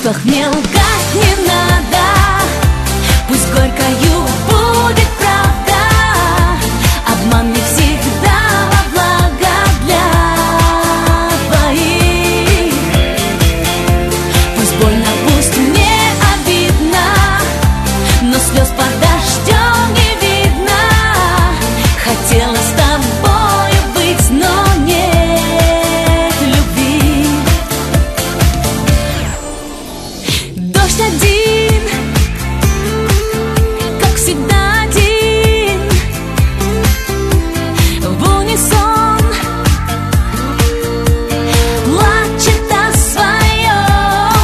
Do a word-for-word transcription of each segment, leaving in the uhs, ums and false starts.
чувствах мне лгать не надо. Пусть горькою будет правда, обман не всегда во благо для двоих. Пусть больно, пусть мне обидно, но слез под дождем не видно. Хотела с тобою быть, но нет любви. Дождь один, как всегда один, в унисон плачет о своем.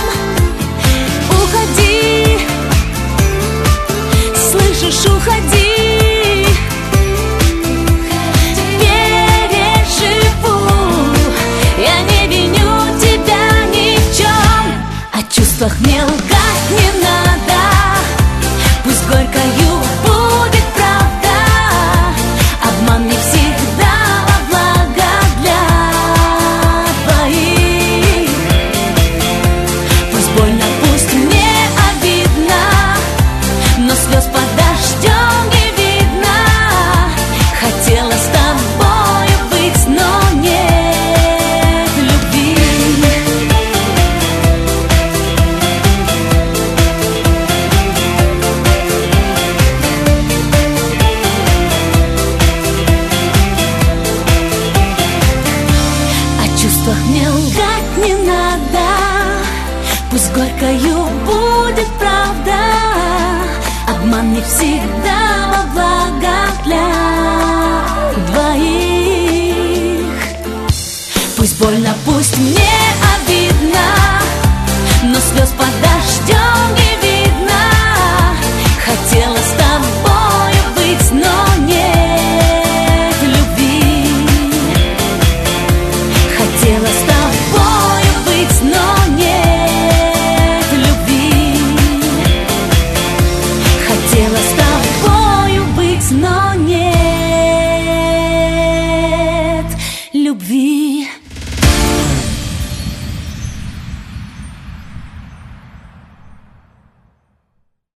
Уходи, слышишь, уходи, переживу. Я не виню тебя ни в чем. О чувствах мне лгать не надо. Пусть горькою будет правда, обман не всегда во благо для двоих. Пусть больно, пусть мне обидно, но слез под дождем не видно. Хотела с тобою быть, но нет любви. О чувствах мне лгать не надо. Пусть горькою будет правда, обман не всегда